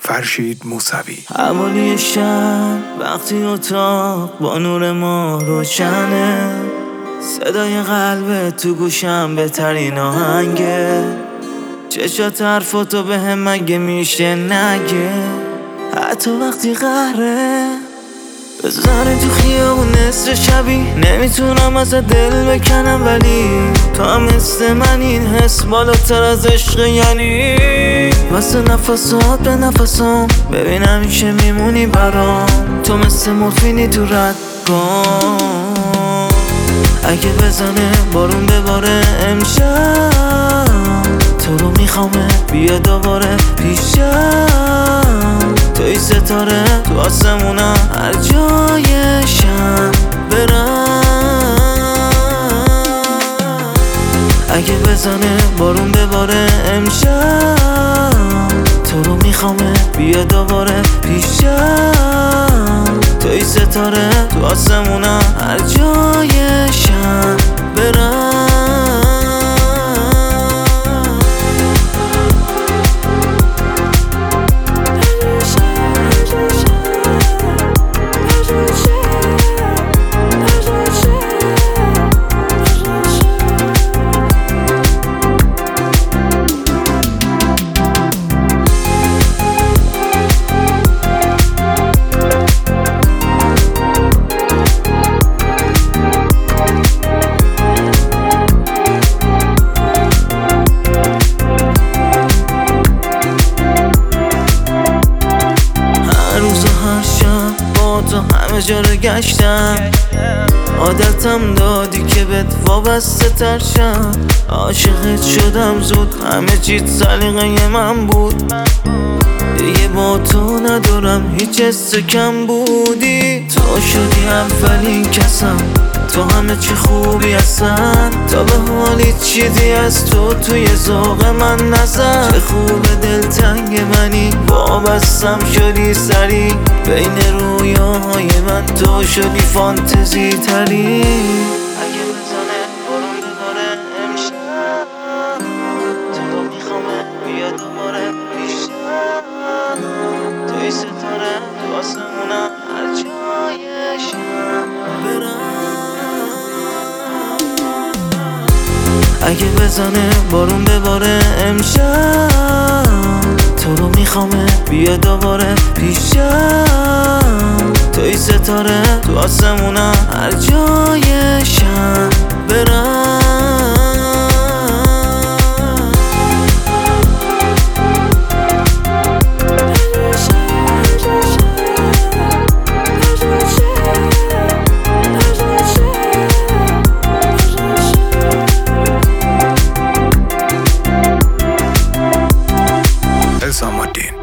فرشید موسوی. حوالی شب وقتی اتاق با نور ما روشنه، صدای قلب تو گوشم بهترین آهنگه، چشات حرفاتو به هم مگه میشه نگه، حتی وقتی قهره بزنه تو خیابون نصر شبی، نمیتونم از دل بکنم ولی تو هم مثل من این حس بالاتر از عشق، یعنی واسه نفسات به نفسام ببین همیشه میمونی برام، تو مثل مورفینی تو رگام. اگه بزنه بارون بباره امشب، تو رو میخوامه بیا دوباره پیشم، توی ستاره تو آسمونم هر جایشم برم. اگه بزنه بارون بباره امشب، تو رو میخوامه بیا دوباره پیشم، توی ستاره تو آسمونم هر جایشم برم. تو همه جا رو گشتم، عادتم دادی که بهت وابسته تر شم، عاشقت شدم زود همه چیت سلیقه من بود، دیگه با تو ندارم هیچ حس کم بودی، تو شدی اولین کسم، تو همه چی خوبی هستن، تا به حالی چیزی از تو توی ذوق من نزن، چه خوب دلتنگ منی وابستم شدی سری، بین رویاهای من تو شدی فانتزی تری. اگه بزنه بارون بباره امشب، تو رو میخوامه بیا دوباره پیشم، توی ستاره تو آسمونم هر جایشم برم. اگه بزنه بارون بباره امشب، تو رو میخوامه بیا دوباره پیشم، توی ستاره تو آسمونم هر جایشم برم. الزام الدین.